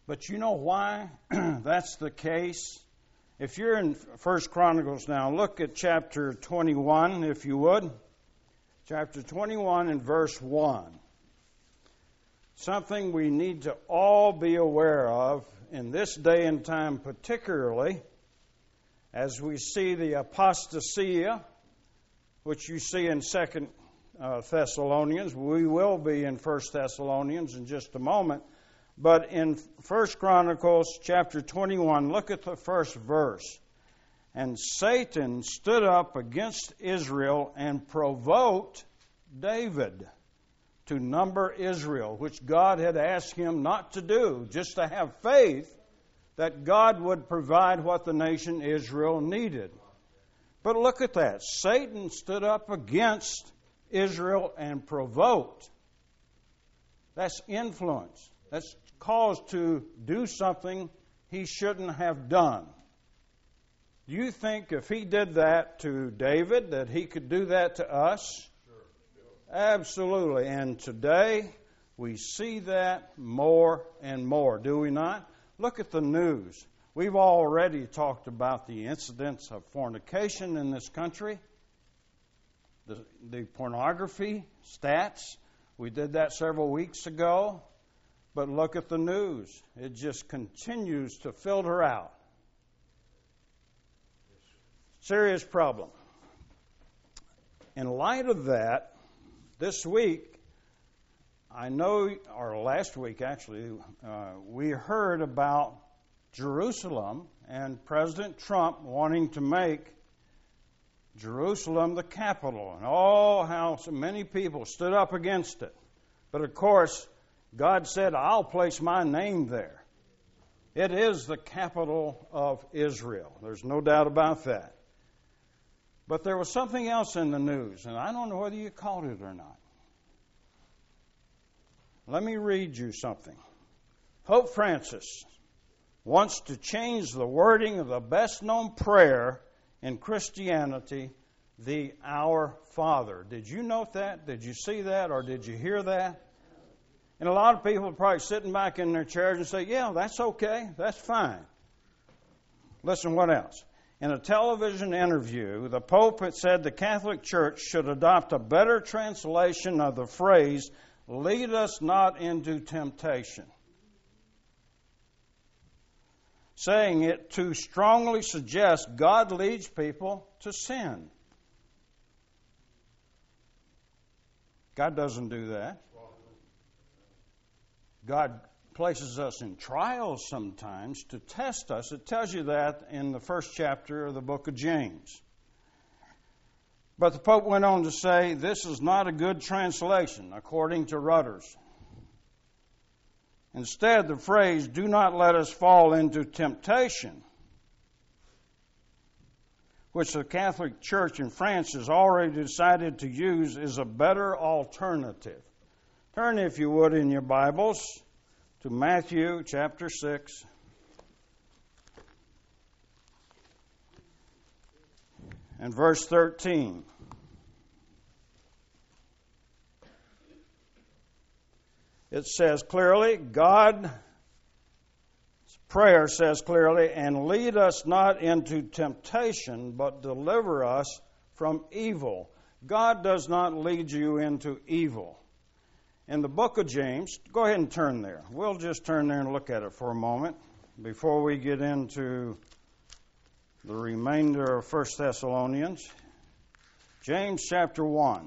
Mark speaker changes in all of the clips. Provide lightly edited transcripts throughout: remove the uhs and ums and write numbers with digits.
Speaker 1: But you know why that's the case? If you're in 1 Chronicles now, look at chapter 21, if you would. Chapter 21 and verse 1. Something we need to all be aware of in this day and time particularly, as we see the apostasia, which you see in 2 Thessalonians. We will be in 1 Thessalonians in just a moment. But in 1 Chronicles chapter 21, look at the first verse. And Satan stood up against Israel and provoked David to number Israel, which God had asked him not to do, just to have faith that God would provide what the nation Israel needed. But look at that. Satan stood up against Israel and provoked. That's influence. That's caused to do something he shouldn't have done. Do you think if he did that to David, that he could do that to us? Absolutely. And today we see that more and more, do we not? Look at the news. We've already talked about the incidents of fornication in this country, the pornography stats. We did that several weeks ago. But look at the news. It just continues to filter out. Serious problem. In light of that, this week, I know, or last week actually, we heard about Jerusalem and President Trump wanting to make Jerusalem the capital. And how so many people stood up against it. But of course, God said, I'll place my name there. It is the capital of Israel. There's no doubt about that. But there was something else in the news, and I don't know whether you caught it or not. Let me read you something. Pope Francis wants to change the wording of the best-known prayer in Christianity, the Our Father. Did you note that? Did you see that, or did you hear that? And a lot of people are probably sitting back in their chairs and say, yeah, that's okay. That's fine. Listen, what else? In a television interview, the Pope had said the Catholic Church should adopt a better translation of the phrase, lead us not into temptation. Saying it too strongly suggests God leads people to sin. God doesn't do that. God places us in trials sometimes to test us. It tells you that in the first chapter of the book of James. But the Pope went on to say, this is not a good translation, according to Reuters. Instead, the phrase, do not let us fall into temptation, which the Catholic Church in France has already decided to use, is a better alternative. Turn, if you would, in your Bibles to Matthew chapter 6. And verse 13. It says clearly, God's prayer says clearly, and lead us not into temptation, but deliver us from evil. God does not lead you into evil. In the book of James, go ahead and turn there. We'll just turn there and look at it for a moment before we get into the remainder of 1 Thessalonians. James chapter 1.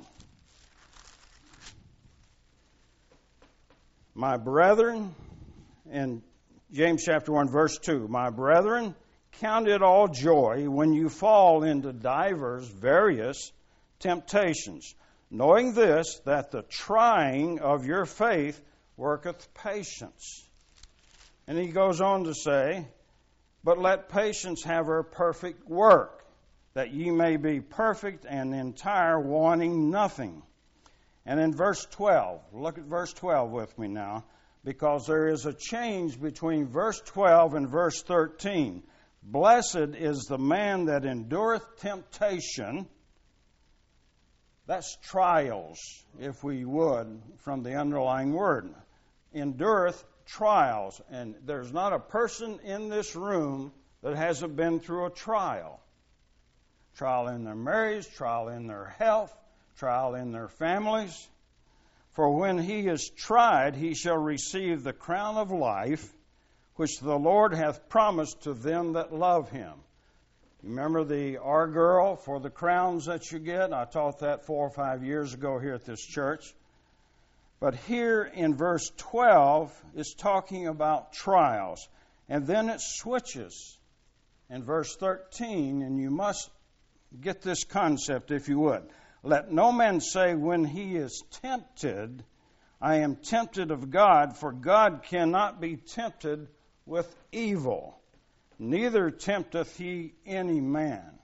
Speaker 1: My brethren, in James chapter 1, verse 2, my brethren, count it all joy when you fall into divers, various temptations, knowing this, that the trying of your faith worketh patience. And he goes on to say, but let patience have her perfect work, that ye may be perfect and entire, wanting nothing. And in verse 12, look at verse 12 with me now, because there is a change between verse 12 and verse 13. Blessed is the man that endureth temptation. That's trials, if we would, from the underlying word. Endureth trials. And there's not a person in this room that hasn't been through a trial. Trial in their marriage, trial in their health, trial in their families. For when he is tried, he shall receive the crown of life, which the Lord hath promised to them that love him. Remember the R girl for the crowns that you get? I taught that 4 or 5 years ago here at this church. But here in verse 12, it's talking about trials. And then it switches in verse 13, and you must get this concept if you would. Let no man say when he is tempted, I am tempted of God, for God cannot be tempted with evil, neither tempteth he any man.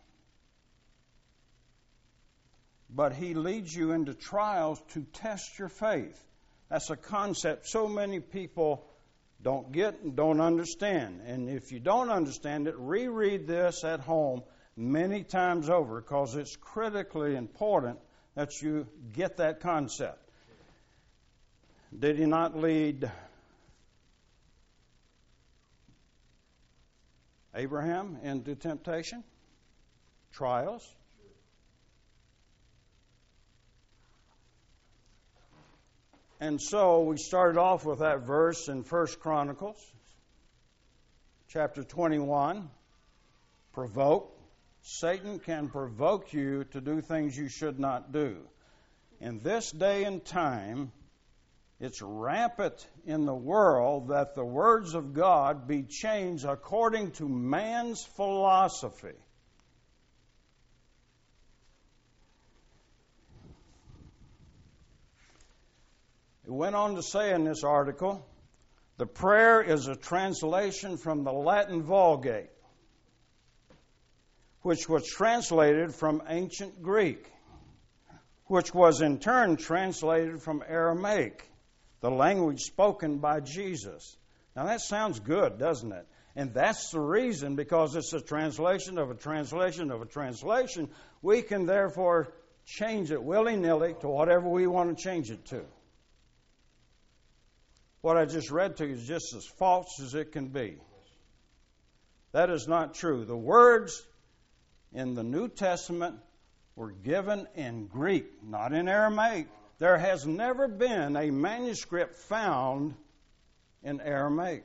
Speaker 1: But he leads you into trials to test your faith. That's a concept so many people don't get and don't understand. And if you don't understand it, reread this at home many times over, because it's critically important that you get that concept. Did he not lead Abraham into temptation? Trials? And so we started off with that verse in 1 Chronicles, chapter 21. Provoke. Satan can provoke you to do things you should not do. In this day and time, it's rampant in the world that the words of God be changed according to man's philosophy. It went on to say in this article, the prayer is a translation from the Latin Vulgate, which was translated from ancient Greek, which was in turn translated from Aramaic, the language spoken by Jesus. Now that sounds good, doesn't it? And that's the reason, because it's a translation of a translation of a translation, we can therefore change it willy-nilly to whatever we want to change it to. What I just read to you is just as false as it can be. That is not true. The words in the New Testament were given in Greek, not in Aramaic. There has never been a manuscript found in Aramaic.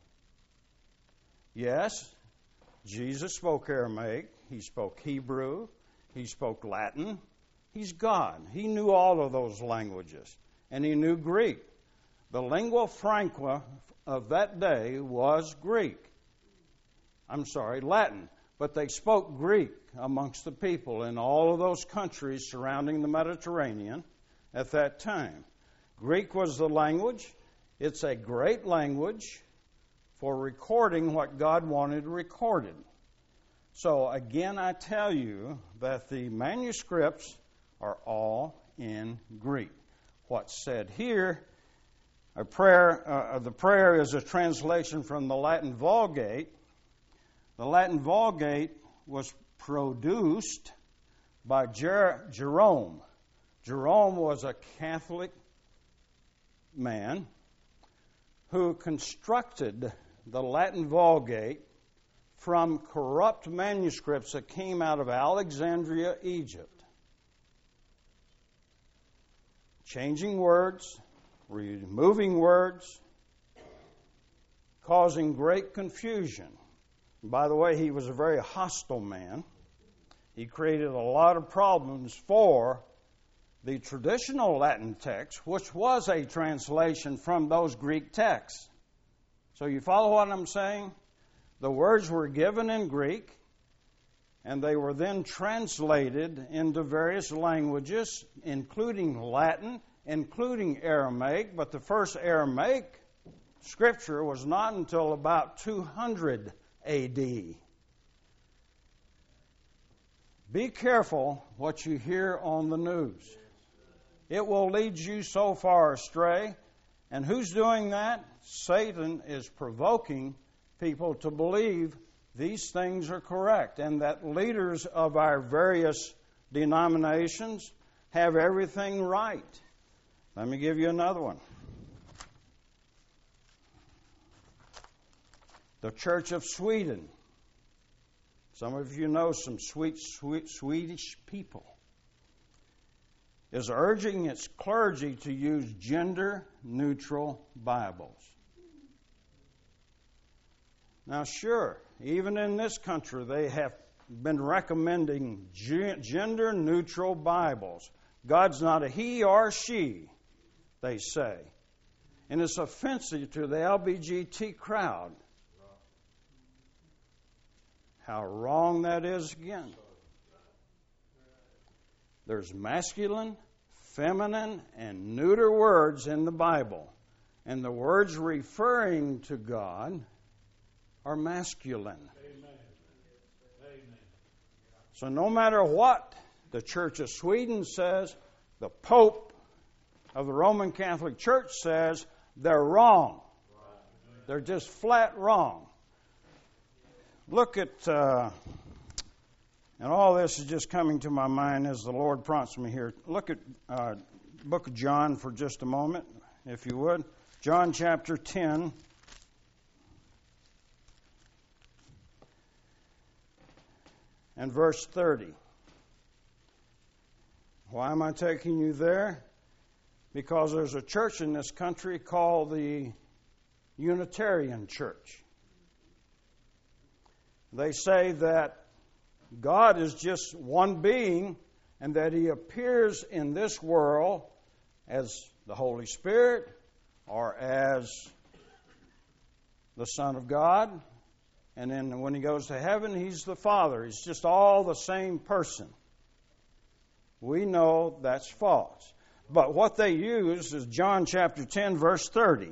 Speaker 1: Yes, Jesus spoke Aramaic. He spoke Hebrew. He spoke Latin. He's God. He knew all of those languages. And he knew Greek. The lingua franca of that day was Latin. But they spoke Greek amongst the people in all of those countries surrounding the Mediterranean at that time. Greek was the language. It's a great language for recording what God wanted recorded. So again, I tell you that the manuscripts are all in Greek. What's said here, the prayer is a translation from the Latin Vulgate. The Latin Vulgate was produced by Jerome. Jerome was a Catholic man who constructed the Latin Vulgate from corrupt manuscripts that came out of Alexandria, Egypt. Changing words, removing words, causing great confusion. By the way, he was a very hostile man. He created a lot of problems for the traditional Latin text, which was a translation from those Greek texts. So you follow what I'm saying? The words were given in Greek, and they were then translated into various languages, including Latin, including Aramaic, but the first Aramaic scripture was not until about 200 A.D. Be careful what you hear on the news. It will lead you so far astray. And who's doing that? Satan is provoking people to believe these things are correct and that leaders of our various denominations have everything right. Let me give you another one. The Church of Sweden. Some of you know some sweet Swedish people. Is urging its clergy to use gender-neutral Bibles. Now, sure, even in this country, they have been recommending gender-neutral Bibles. God's not a he or she, they say. And it's offensive to the LGBT crowd. How wrong that is again. There's masculine, feminine, and neuter words in the Bible. And the words referring to God are masculine. Amen. Amen. So no matter what the Church of Sweden says, the Pope of the Roman Catholic Church says, they're wrong. They're just flat wrong. Look at, and all this is just coming to my mind as the Lord prompts me here. Look at book of John for just a moment, if you would. John chapter 10. And verse 30. Why am I taking you there? Because there's a church in this country called the Unitarian Church. They say that God is just one being and that He appears in this world as the Holy Spirit or as the Son of God. And then when He goes to heaven, He's the Father. He's just all the same person. We know that's false. But what they use is John chapter 10, verse 30.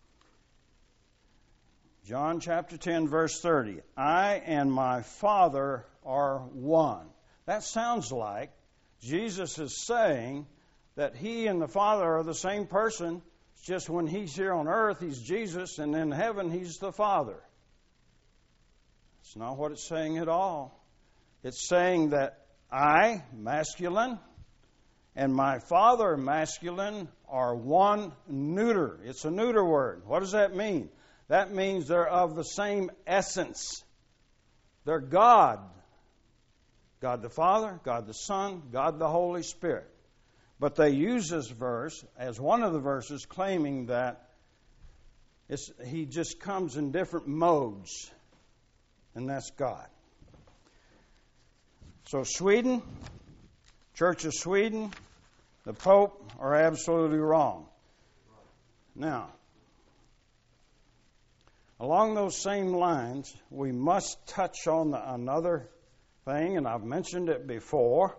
Speaker 1: John chapter 10, verse 30. I and my Father are one. That sounds like Jesus is saying that He and the Father are the same person. It's just when He's here on earth, He's Jesus, and in heaven, He's the Father. It's not what it's saying at all. It's saying that I, masculine, and my Father, masculine, are one neuter. It's a neuter word. What does that mean? That means they're of the same essence. They're God. God the Father, God the Son, God the Holy Spirit. But they use this verse as one of the verses claiming that He just comes in different modes. And that's God. So Sweden, Church of Sweden, the Pope are absolutely wrong. Now, along those same lines, we must touch on another thing, and I've mentioned it before,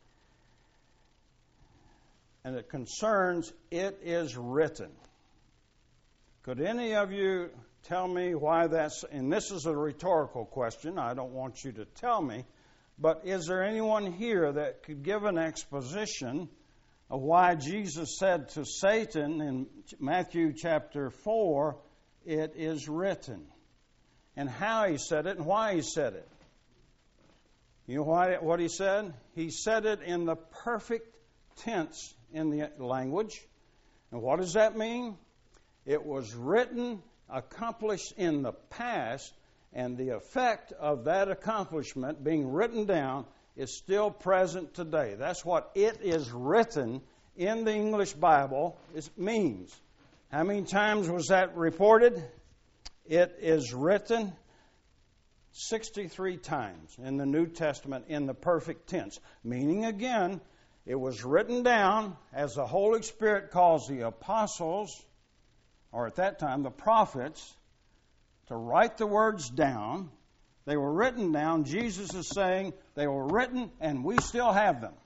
Speaker 1: and it concerns "it is written." Could any of you tell me why that's, and this is a rhetorical question, I don't want you to tell me, but is there anyone here that could give an exposition of why Jesus said to Satan in Matthew chapter 4, "It is written," and how He said it and why He said it? You know what He said? He said it in the perfect tense in the language. And what does that mean? It was written, accomplished in the past, and the effect of that accomplishment being written down is still present today. That's what "it is written" in the English Bible means. How many times was that reported? It is written 63 times in the New Testament in the perfect tense. Meaning, again, it was written down as the Holy Spirit calls the apostles, or at that time the prophets, to write the words down. They were written down. Jesus is saying they were written and we still have them.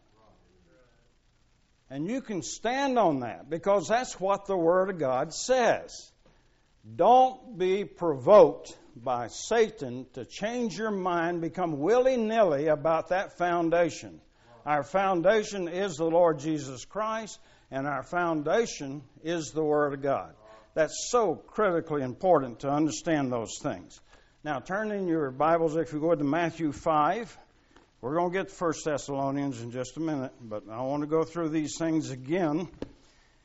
Speaker 1: And you can stand on that because that's what the Word of God says. Don't be provoked by Satan to change your mind, become willy-nilly about that foundation. Our foundation is the Lord Jesus Christ, and our foundation is the Word of God. That's so critically important to understand those things. Now, turn in your Bibles, if you go to Matthew 5. We're going to get to 1 Thessalonians in just a minute, but I want to go through these things again.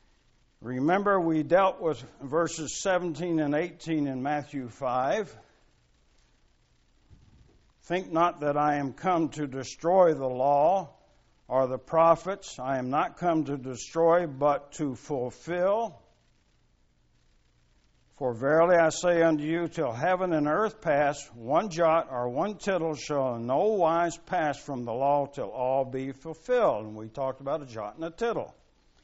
Speaker 1: Remember, we dealt with verses 17 and 18 in Matthew 5. Think not that I am come to destroy the law or the prophets. I am not come to destroy, but to fulfill. For verily I say unto you, till heaven and earth pass, one jot or one tittle shall in no wise pass from the law till all be fulfilled. And we talked about a jot and a tittle.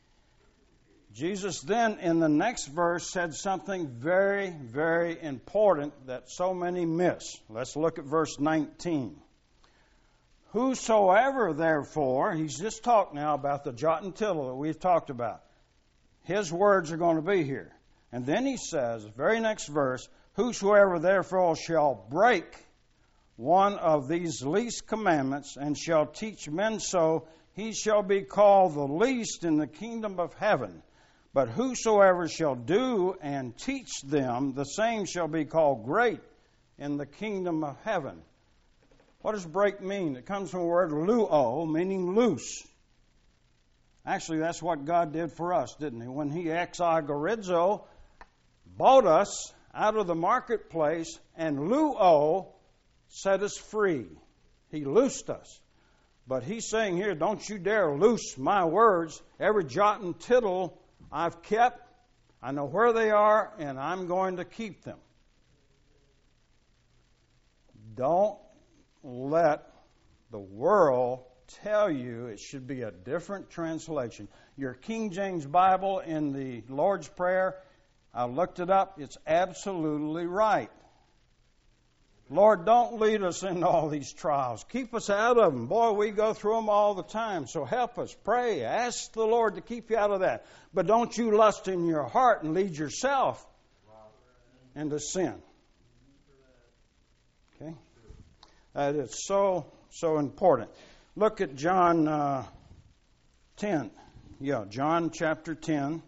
Speaker 1: Jesus then, in the next verse, said something very, very important that so many miss. Let's look at verse 19. Whosoever, therefore, he's just talked now about the jot and tittle that we've talked about. His words are going to be here. And then he says, very next verse, whosoever therefore shall break one of these least commandments and shall teach men so, he shall be called the least in the kingdom of heaven. But whosoever shall do and teach them, the same shall be called great in the kingdom of heaven. What does break mean? It comes from the word luo, meaning loose. Actually, that's what God did for us, didn't He? When He ex agorizo, bought us out of the marketplace, and luo set us free. He loosed us. But He's saying here, don't you dare loose my words. Every jot and tittle I've kept, I know where they are, and I'm going to keep them. Don't let the world tell you it should be a different translation. Your King James Bible in the Lord's Prayer, I looked it up, it's absolutely right. Lord, don't lead us into all these trials. Keep us out of them. Boy, we go through them all the time. So help us. Pray. Ask the Lord to keep you out of that. But don't you lust in your heart and lead yourself into sin. Okay? That is so important. Look at John 10. Yeah, John chapter 10.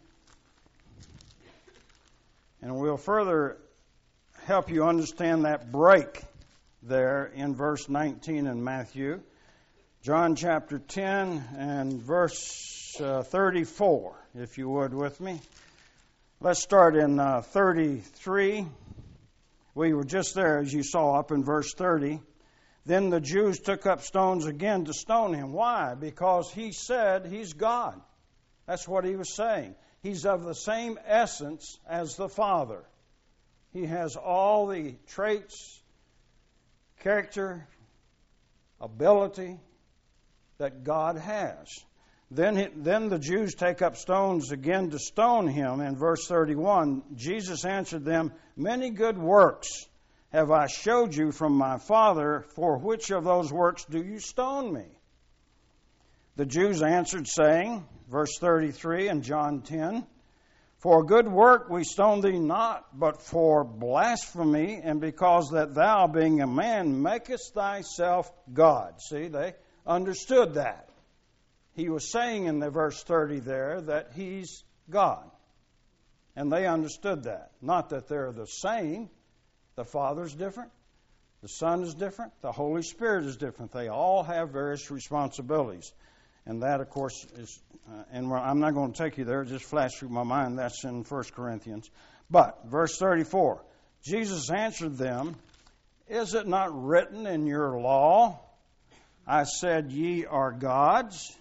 Speaker 1: And we'll further help you understand that break there in verse 19 in Matthew. John chapter 10 and verse 34, if you would with me. Let's start in 33. We were just there, as you saw, up in verse 30. Then the Jews took up stones again to stone him. Why? Because he said he's God. That's what he was saying. He's of the same essence as the Father. He has all the traits, character, ability that God has. Then the Jews take up stones again to stone him. In verse 31, Jesus answered them, "Many good works have I showed you from my Father. For which of those works do you stone me?" The Jews answered, saying, verse 33 in John 10, "For good work we stone thee not, but for blasphemy, and because that thou, being a man, makest thyself God." See, they understood that. He was saying in the verse 30 there that he's God. And they understood that. Not that they're the same. The Father's different. The Son is different. The Holy Spirit is different. They all have various responsibilities. And that, of course, is, and I'm not going to take you there, it just flashed through my mind. That's in 1 Corinthians. But, verse 34, Jesus answered them, "Is it not written in your law, I said ye are gods?"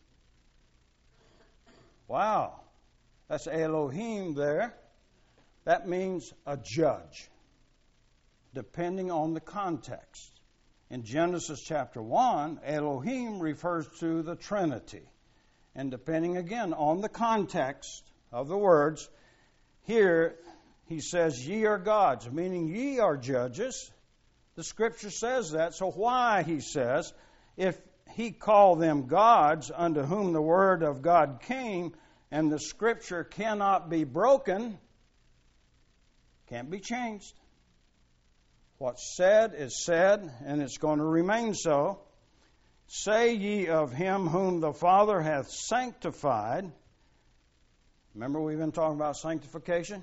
Speaker 1: Wow. That's Elohim there. That means a judge, depending on the context. In Genesis chapter 1, Elohim refers to the Trinity. And depending again on the context of the words, here he says, "Ye are gods," meaning ye are judges. The Scripture says that. So why, he says, if he called them gods unto whom the word of God came, and the Scripture cannot be broken, can't be changed. What's said is said, and it's going to remain so. "Say ye of him whom the Father hath sanctified." Remember we've been talking about sanctification?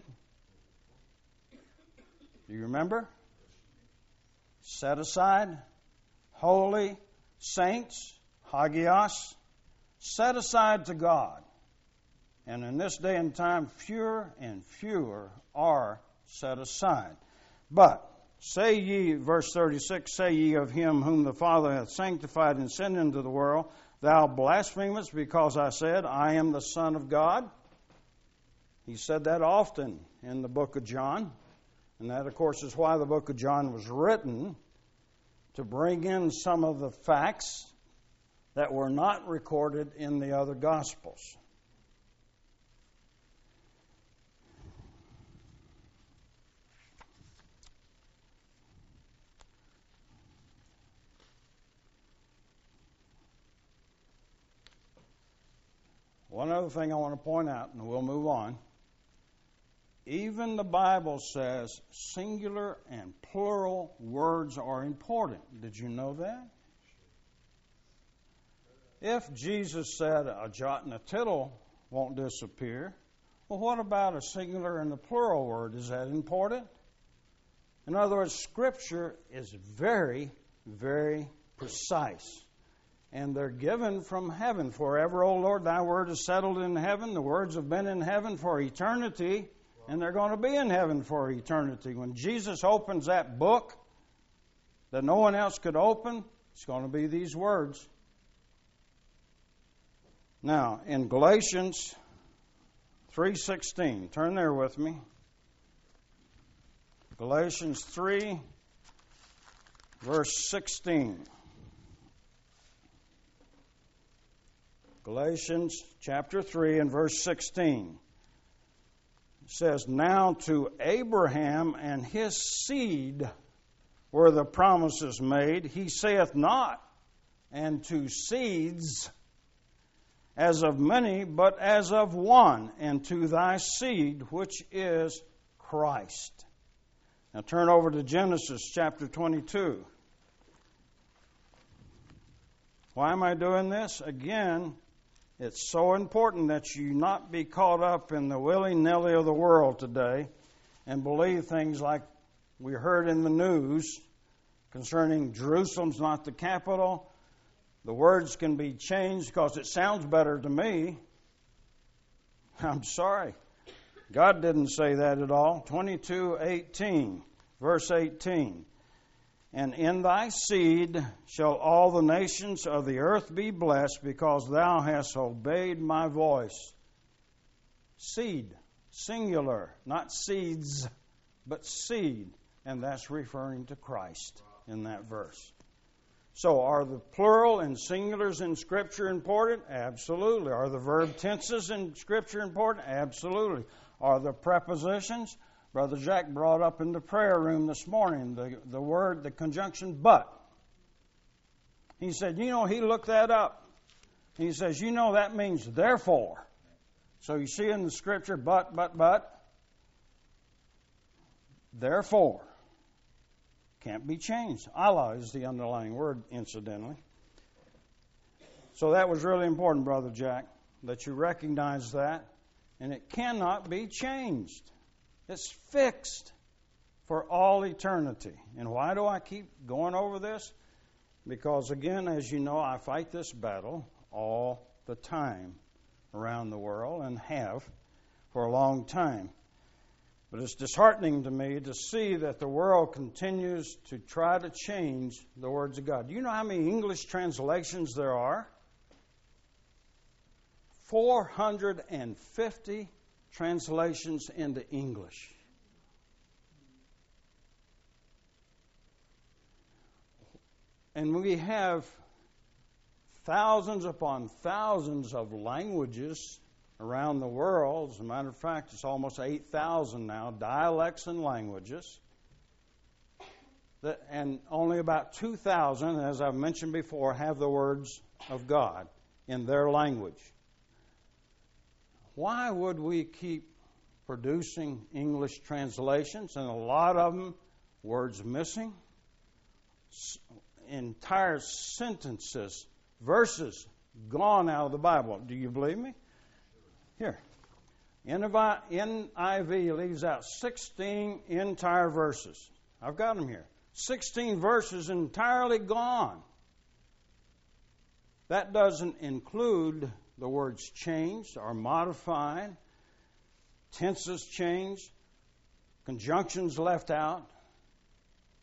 Speaker 1: Do you remember? Set aside, holy, saints, hagios, set aside to God. And in this day and time, fewer and fewer are set aside. But Say ye, verse 36, say ye of him whom the Father hath sanctified and sent into the world, thou blasphemest, because I said, I am the Son of God. He said that often in the book of John. And that, of course, is why the book of John was written, to bring in some of the facts that were not recorded in the other Gospels. One other thing I want to point out, and we'll move on. Even the Bible says singular and plural words are important. Did you know that? If Jesus said a jot and a tittle won't disappear, well, what about a singular and a plural word? Is that important? In other words, Scripture is very, very precise. And they're given from heaven. Forever, O Lord, thy word is settled in heaven. The words have been in heaven for eternity, and they're going to be in heaven for eternity. When Jesus opens that book that no one else could open, it's going to be these words. Now, in Galatians 3:16, turn there with me. Galatians 3, verse 16. Galatians chapter 3 and verse 16. It says, now to Abraham and his seed were the promises made. He saith not, and to seeds, as of many, but as of one, and to thy seed, which is Christ. Now turn over to Genesis chapter 22. Why am I doing this? Again, it's so important that you not be caught up in the willy-nilly of the world today and believe things like we heard in the news concerning Jerusalem's not the capital. The words can be changed because it sounds better to me. I'm sorry. God didn't say that at all. 22:18, verse 18. And in thy seed shall all the nations of the earth be blessed, because thou hast obeyed my voice. Seed, singular, not seeds, but seed. And that's referring to Christ in that verse. So are the plural and singulars in Scripture important? Absolutely. Are the verb tenses in Scripture important? Absolutely. Are the prepositions? Brother Jack brought up in the prayer room this morning the word, the conjunction but. He said, he looked that up. He says, that means therefore. So you see in the Scripture, but. Therefore. Can't be changed. Allah is the underlying word, incidentally. So that was really important, Brother Jack, that you recognize that. And it cannot be changed. It's fixed for all eternity. And why do I keep going over this? Because, again, as you know, I fight this battle all the time around the world and have for a long time. But it's disheartening to me to see that the world continues to try to change the words of God. Do you know how many English translations there are? 450 translations into English. And we have thousands upon thousands of languages around the world. As a matter of fact, it's almost 8,000 now, dialects and languages. And only about 2,000, as I've mentioned before, have the words of God in their language. Why would we keep producing English translations, and a lot of them, words missing, entire sentences, verses gone out of the Bible? Do you believe me? Here. NIV leaves out 16 entire verses. I've got them here. 16 verses entirely gone. That doesn't include the words changed or modified, tenses changed, conjunctions left out.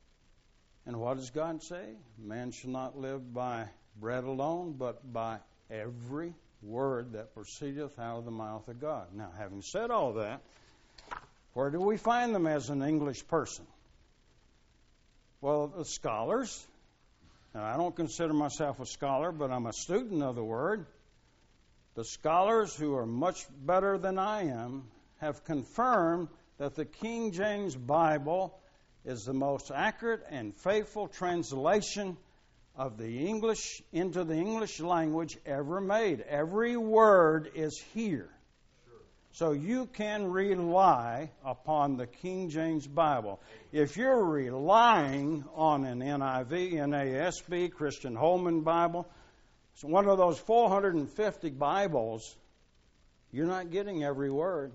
Speaker 1: And what does God say? Man shall not live by bread alone, but by every word that proceedeth out of the mouth of God. Now, having said all that, where do we find them as an English person? Well, the scholars. Now, I don't consider myself a scholar, but I'm a student of the Word. The scholars, who are much better than I am, have confirmed that the King James Bible is the most accurate and faithful translation of the English into the English language ever made. Every word is here. So you can rely upon the King James Bible. If you're relying on an NIV, NASB, Christian Holman Bible, it's one of those 450 Bibles, you're not getting every word.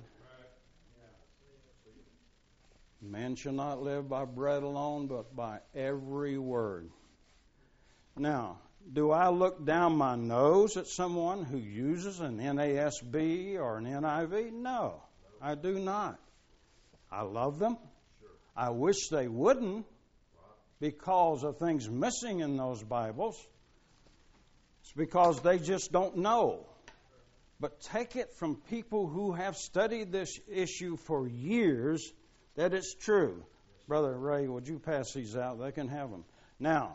Speaker 1: Man shall not live by bread alone, but by every word. Now, do I look down my nose at someone who uses an NASB or an NIV? No, I do not. I love them. I wish they wouldn't because of things missing in those Bibles. It's because they just don't know. But take it from people who have studied this issue for years that it's true. Brother Ray, would you pass these out? They can have them. Now,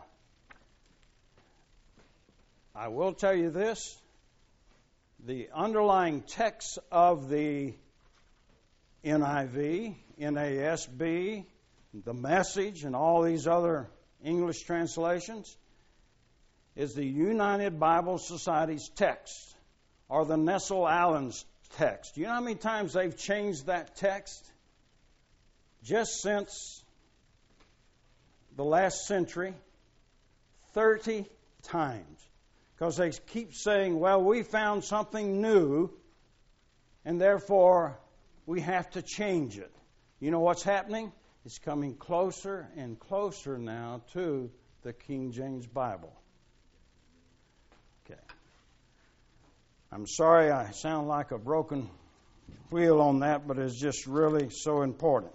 Speaker 1: I will tell you this. The underlying text of the NIV, NASB, the Message, and all these other English translations is the United Bible Society's text, or the Nestle Allen's text. Do you know how many times they've changed that text? Just since the last century, 30 times. Because they keep saying, well, we found something new, and therefore we have to change it. You know what's happening? It's coming closer and closer now to the King James Bible. Okay. I'm sorry I sound like a broken wheel on that, but it's just really so important.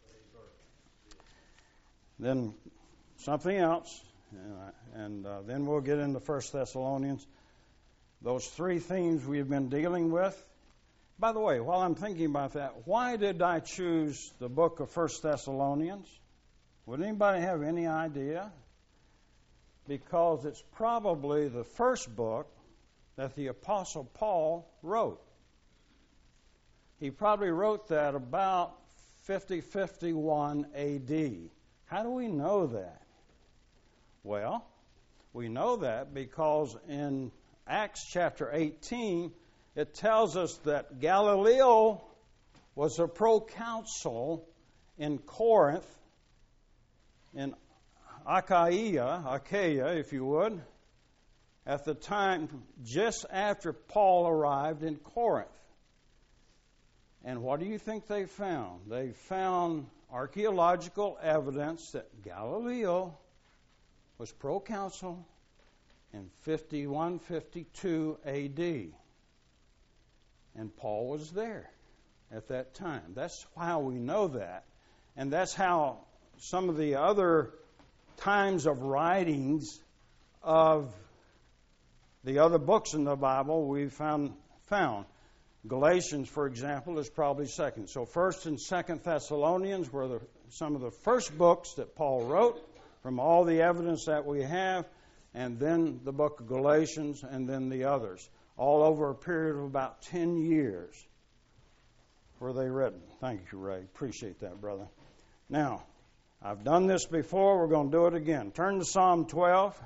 Speaker 1: Then something else, and then we'll get into 1 Thessalonians. Those three themes we've been dealing with. By the way, while I'm thinking about that, why did I choose the book of 1 Thessalonians? Would anybody have any idea? Because it's probably the first book that the Apostle Paul wrote. He probably wrote that about 50-51 A.D. How do we know that? Well, we know that because in Acts chapter 18, it tells us that Galileo was a proconsul in Corinth, in Achaia, if you would, at the time just after Paul arrived in Corinth. And what do you think they found? They found archaeological evidence that Galileo was proconsul in 51-52 A.D. And Paul was there at that time. That's how we know that. And that's how some of the other times of writings of the other books in the Bible we found. Galatians, for example, is probably second. So 1st and 2nd Thessalonians were some of the first books that Paul wrote from all the evidence that we have, and then the book of Galatians, and then the others, all over a period of about 10 years were they written. Thank you, Ray. Appreciate that, brother. Now, I've done this before. We're going to do it again. Turn to Psalm 12.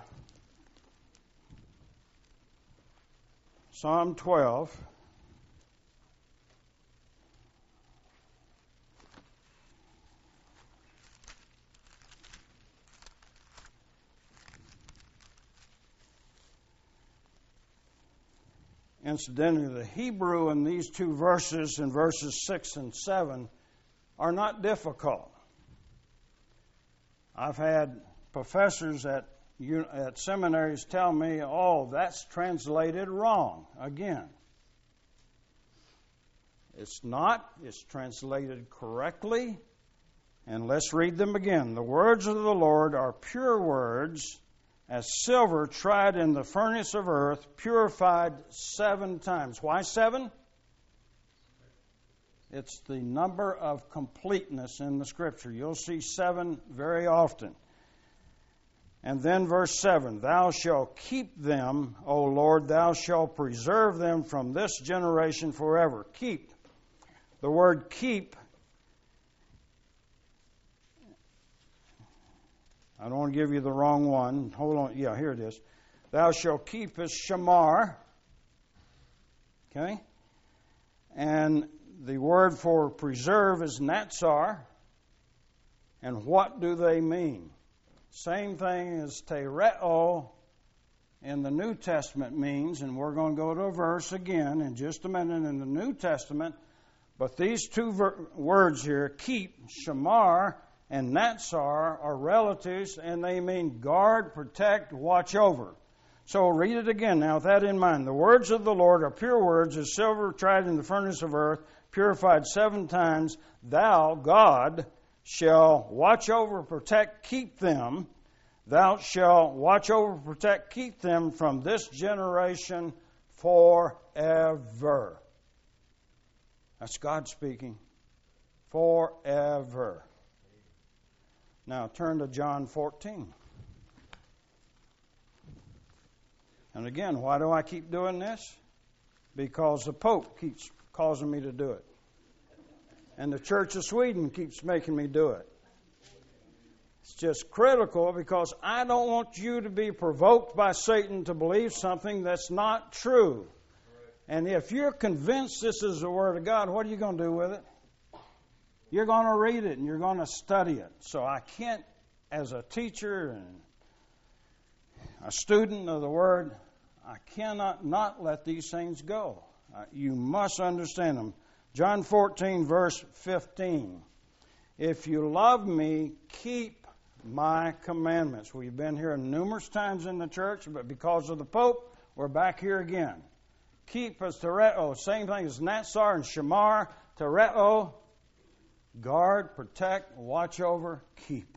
Speaker 1: Psalm 12. Incidentally, the Hebrew in these two verses, in verses 6 and 7, are not difficult. I've had professors at seminaries tell me, oh, that's translated wrong again. It's not. It's translated correctly, And let's read them again. The words of the Lord are pure words, as silver tried in the furnace of earth, purified 7 times. Why 7? It's the number of completeness in the Scripture. You'll see 7 very often. And then verse 7, Thou shalt keep them, O Lord, Thou shalt preserve them from this generation forever. Keep. The word keep, I don't want to give you the wrong one. Hold on. Yeah, here it is. Thou shalt keep is shamar. Okay? And the word for preserve is natsar. And what do they mean? Same thing as tereo in the New Testament means, and we're going to go to a verse again in just a minute in the New Testament. But these 2 words here, keep, shamar, and natsar, are relatives, and they mean guard, protect, watch over. So read it again now with that in mind. The words of the Lord are pure words, as silver tried in the furnace of earth, purified 7 times. Thou, God, shall watch over, protect, keep them. Thou shalt watch over, protect, keep them from this generation forever. That's God speaking. Forever. Now turn to John 14. And again, why do I keep doing this? Because the Pope keeps causing me to do it. And the Church of Sweden keeps making me do it. It's just critical because I don't want you to be provoked by Satan to believe something that's not true. And if you're convinced this is the Word of God, what are you going to do with it? You're going to read it and you're going to study it. So I can't, as a teacher and a student of the Word, I cannot not let these things go. You must understand them. John 14, verse 15. If you love me, keep my commandments. We've been here numerous times in the church, but because of the Pope, we're back here again. Keep is tereo, same thing as natsar and shamar. Tereo, guard, protect, watch over, keep.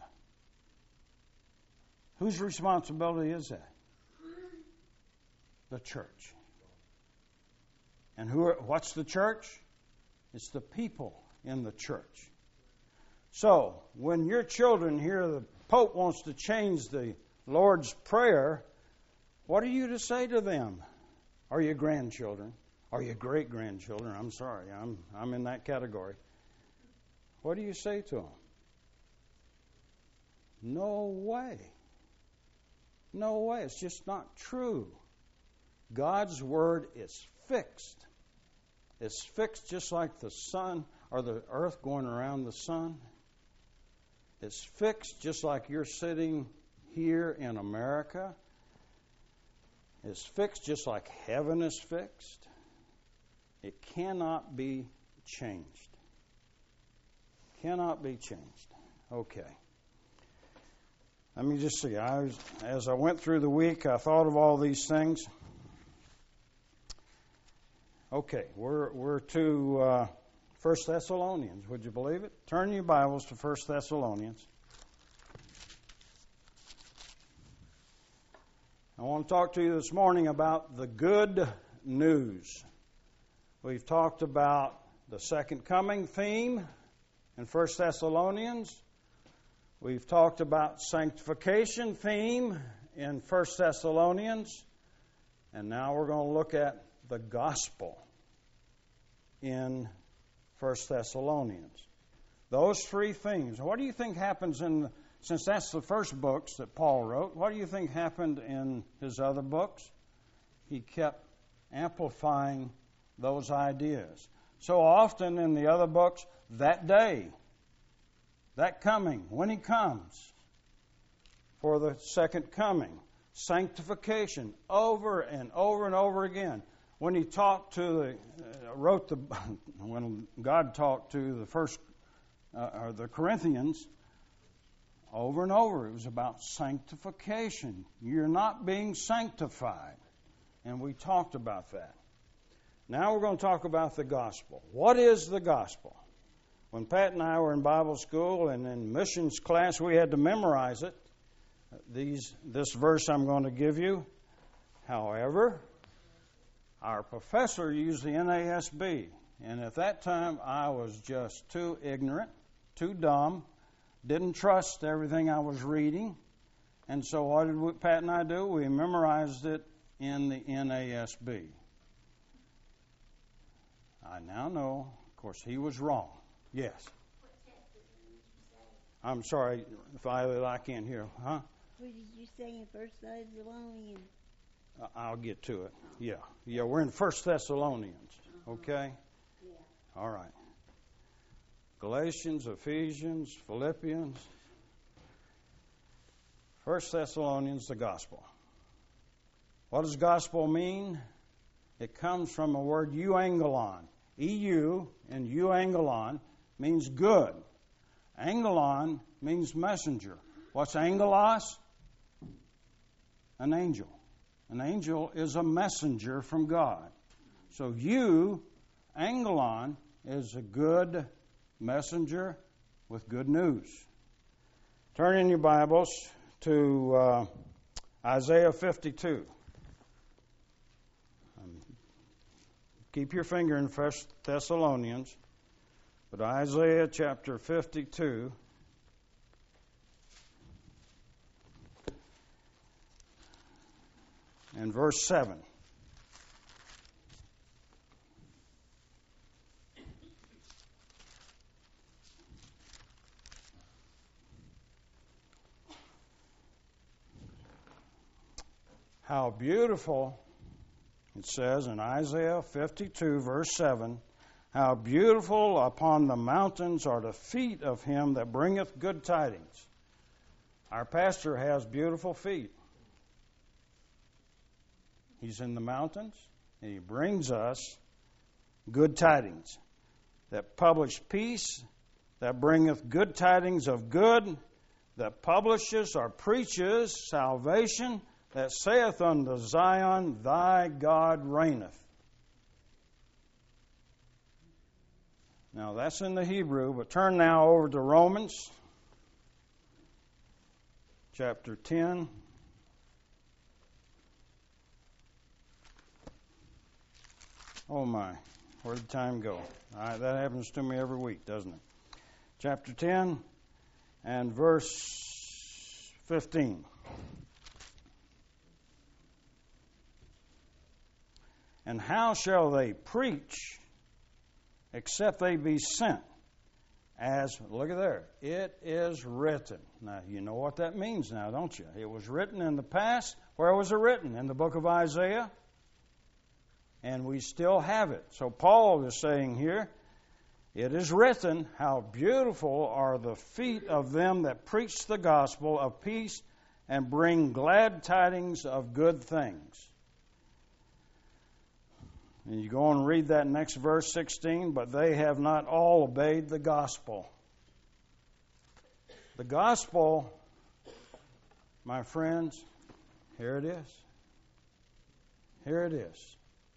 Speaker 1: Whose responsibility is that? The church. And what's the church? It's the people in the church. So, when your children hear the Pope wants to change the Lord's Prayer, what are you to say to them? Are you grandchildren? Are you great-grandchildren? I'm sorry, I'm in that category. What do you say to them? No way. No way. It's just not true. God's Word is fixed. It's fixed just like the sun or the earth going around the sun. It's fixed just like you're sitting here in America. It's fixed just like heaven is fixed. It cannot be changed. Cannot be changed. Okay. Let me just see. As I went through the week, I thought of all these things. Okay, we're to 1 Thessalonians. Would you believe it? Turn your Bibles to 1 Thessalonians. I want to talk to you this morning about the good news. We've talked about the second coming theme in 1 Thessalonians. We've talked about sanctification theme in 1 Thessalonians. And now we're going to look at the gospel in 1 Thessalonians. Those 3 things. What do you think happens since that's the first books that Paul wrote, what do you think happened in his other books? He kept amplifying those ideas. So often in the other books, that day, that coming, when he comes, for the second coming, sanctification, over and over and over again. When he talked to when God talked to the Corinthians, over and over, it was about sanctification. You're not being sanctified. And we talked about that. Now we're going to talk about the gospel. What is the gospel? When Pat and I were in Bible school and in missions class, we had to memorize it. This verse I'm going to give you. However, our professor used the NASB. And at that time, I was just too ignorant, too dumb, didn't trust everything I was reading. And so what did Pat and I do? We memorized it in the NASB. I now know, of course, he was wrong. Yes. I'm sorry, Violet, I can't hear. Huh?
Speaker 2: What did you say in 1 Thessalonians?
Speaker 1: I'll get to it. Yeah, we're in 1 Thessalonians. Okay?
Speaker 2: Yeah.
Speaker 1: All right. Galatians, Ephesians, Philippians. 1 Thessalonians, the gospel. What does gospel mean? It comes from a word euangelon. EU and euangelon means good. Angelon means messenger. What's angelos? An angel. An angel is a messenger from God. So angelon, is a good messenger with good news. Turn in your Bibles to Isaiah 52. Keep your finger in 1 Thessalonians, but Isaiah chapter 52. And verse 7. How beautiful, it says in Isaiah 52, verse 7, how beautiful upon the mountains are the feet of him that bringeth good tidings. Our pastor has beautiful feet. He's in the mountains, and he brings us good tidings that publish peace, that bringeth good tidings of good, that publishes or preaches salvation, that saith unto Zion, thy God reigneth. Now that's in the Hebrew, but turn now over to Romans chapter 10. Oh my, where did time go? All right, that happens to me every week, doesn't it? Chapter 10 and verse 15. And how shall they preach except they be sent? As, look at there, it is written. Now, you know what that means now, don't you? It was written in the past. Where was it written? In the book of Isaiah. And we still have it. So Paul is saying here, it is written, how beautiful are the feet of them that preach the gospel of peace and bring glad tidings of good things. And you go and read that next verse 16, but they have not all obeyed the gospel. The gospel, my friends, here it is. Here it is.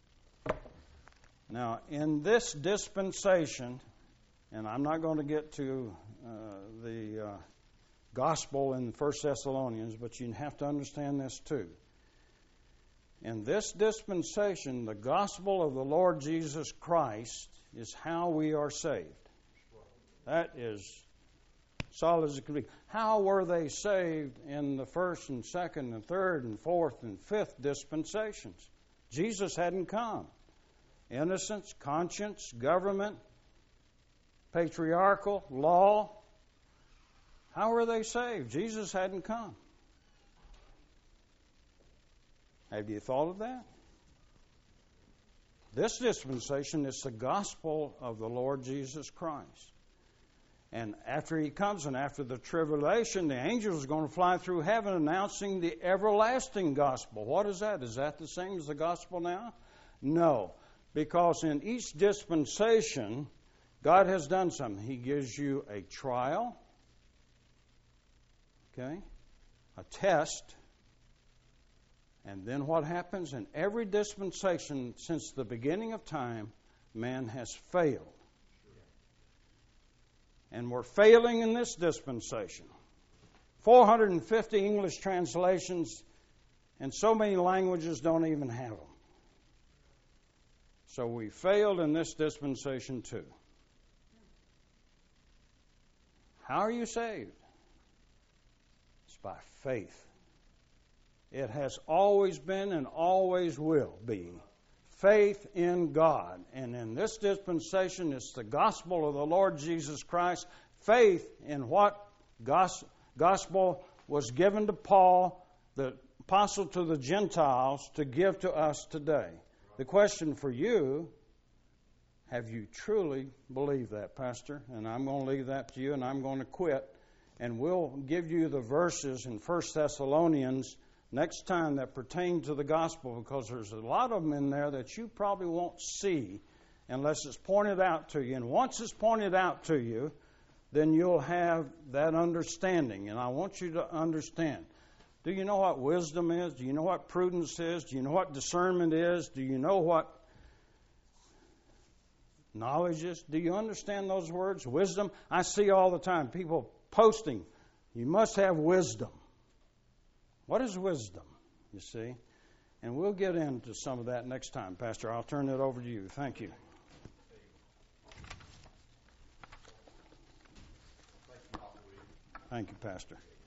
Speaker 1: Now, in this dispensation, and I'm not going to get to the gospel in 1 Thessalonians, but you have to understand this too. In this dispensation, the gospel of the Lord Jesus Christ is how we are saved. That is solid as it could be. How were they saved in the first and second and third and fourth and fifth dispensations? Jesus hadn't come. Innocence, conscience, government, patriarchal, law. How were they saved? Jesus hadn't come. Have you thought of that? This dispensation is the gospel of the Lord Jesus Christ. And after he comes and after the tribulation, the angels are going to fly through heaven announcing the everlasting gospel. What is that? Is that the same as the gospel now? No. Because in each dispensation, God has done something. He gives you a trial, okay, a test, and then what happens? In every dispensation since the beginning of time, man has failed. And we're failing in this dispensation. 450 English translations, and so many languages don't even have them. So we failed in this dispensation too. How are you saved? It's by faith. It has always been and always will be faith in God. And in this dispensation, it's the gospel of the Lord Jesus Christ. Faith in what gospel was given to Paul, the apostle to the Gentiles, to give to us today. The question for you, have you truly believed that, Pastor? And I'm going to leave that to you, and I'm going to quit. And we'll give you the verses in 1 Thessalonians next time that pertain to the gospel, because there's a lot of them in there that you probably won't see unless it's pointed out to you. And once it's pointed out to you, then you'll have that understanding. And I want you to understand. Do you know what wisdom is? Do you know what prudence is? Do you know what discernment is? Do you know what knowledge is? Do you understand those words? Wisdom? I see all the time people posting, you must have wisdom. What is wisdom, you see? And we'll get into some of that next time. Pastor, I'll turn it over to you. Thank you. Thank you, Pastor.